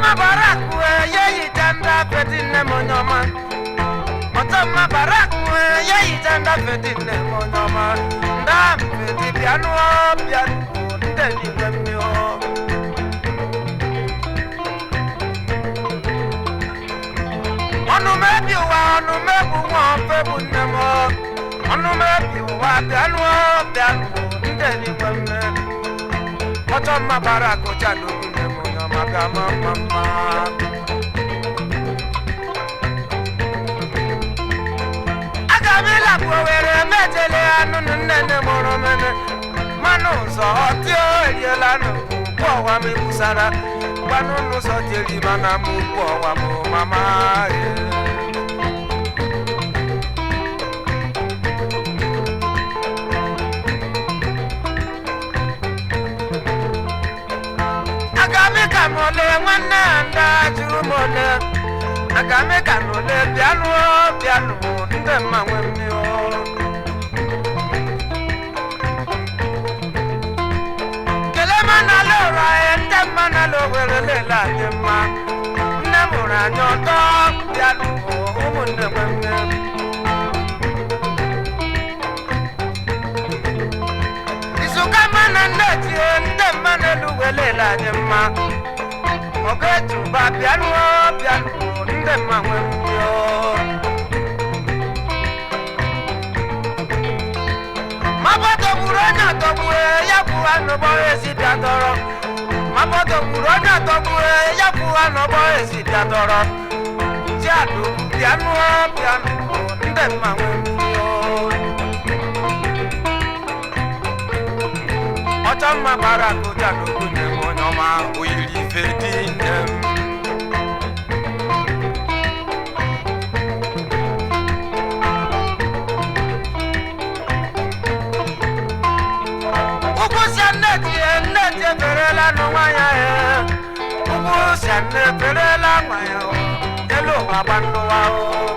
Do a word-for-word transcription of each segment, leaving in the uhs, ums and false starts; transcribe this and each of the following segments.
Otoma baraku ye itanda fetine monyoma. Otoma baraku ye itanda fetine monyoma. Ndam feti piano piano ndeni wemio. Onu mebi wa onu mebu wa febu nemo. Onu mebi wa piano piano ndeni wemio. Otoma baraku chadu nemo nyoma kama mama. Agamila kuwere metele anu nene moro mene. Manu so otio elielanu kwa wa mi musara. Wanu no so teli mana mu kwa wa mu mama. Mole wana nda jurumole agame kanole piano piano nde mawemio kele manalo ra nde manalo werele la tema namura nyoto piano umunde mwemio isuka manande nde manalo werele la tema okay, to piano, piano, nde mawemio. Maboto muronya tobue, yakuwa no boy si piatoro. Maboto muronya tobue, yakuwa no boy si piatoro. Jadu piano, piano, nde mawemio. Otoma baraku jadu kune monyoma uili fedinem. Ugu saneti neti perela no waya e. Ugu saneti perela waya o. Elo wabando wa o.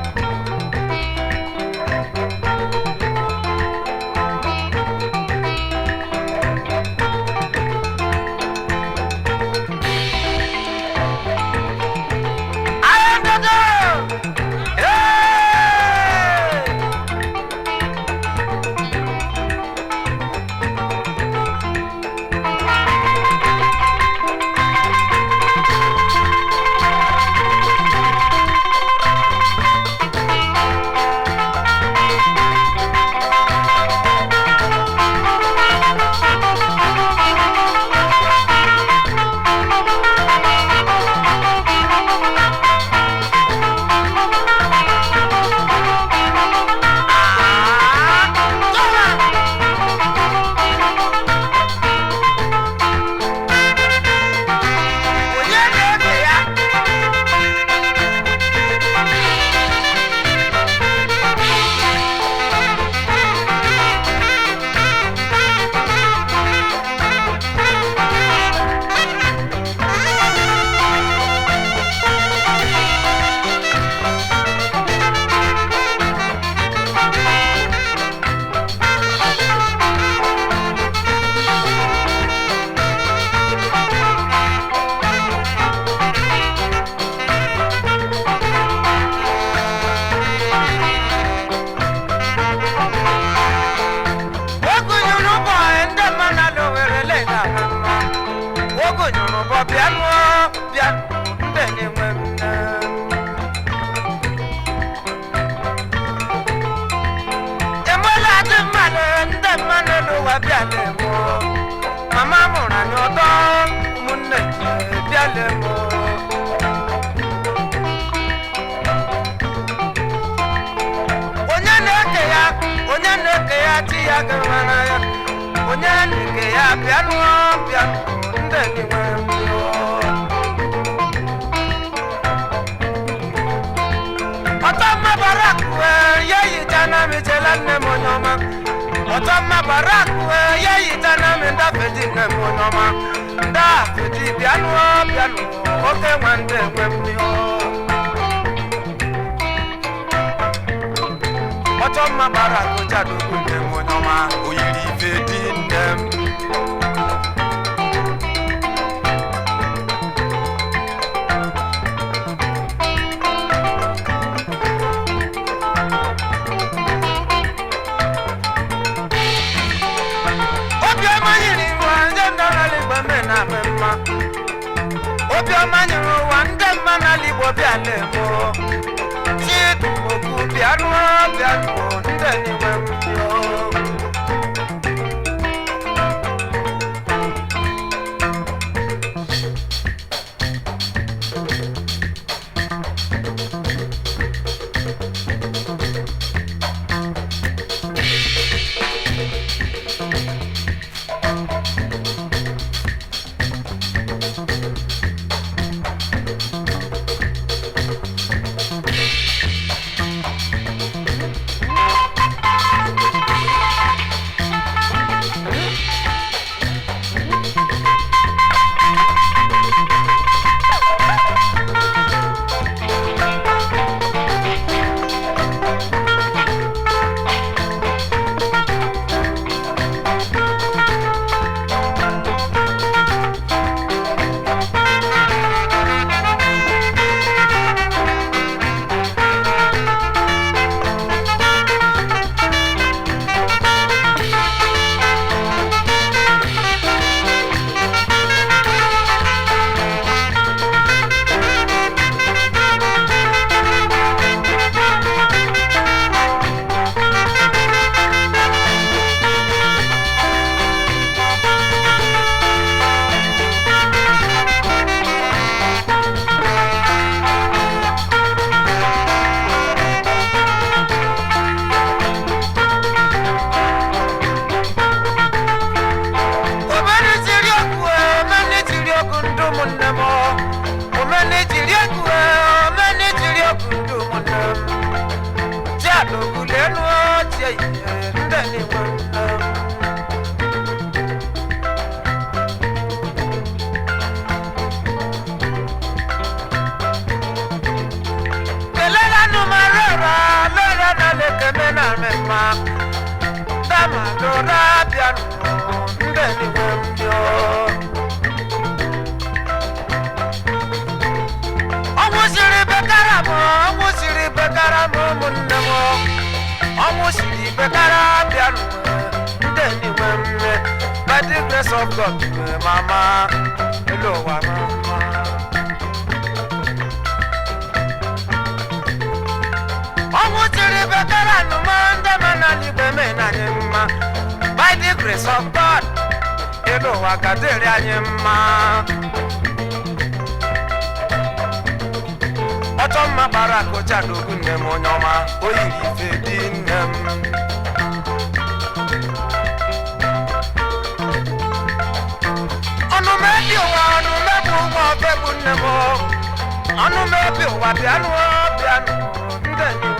Mama mona nyoto munne biale mo. Onya neke ya, onya neke ya ti ya gamana ya. Onya neke ya piano piano ndeni mwemyo. Otoma baraku ye yitana michelane monyoma. Otoma baraku ye yitana menda fetine monyoma. Da feti piano piano oke mwande mwemyo. Otoma baraku jadu kune monyoma uyiri fetine. obi ọma nyere ụwa ndị mma n'ala Igbo bịala emo Chidumoku bịanụ bịanụ ndị enyiwe mbio By the grace of God, Mama, hello, Mama. By the grace of God, hello, Akaderianyema. Otoma barako chadogu nemonyoma, oyiri fedinem. Anu mebi wa anu mebu wa bebu nemo. Anu mebi wa bianu bianu ndeni.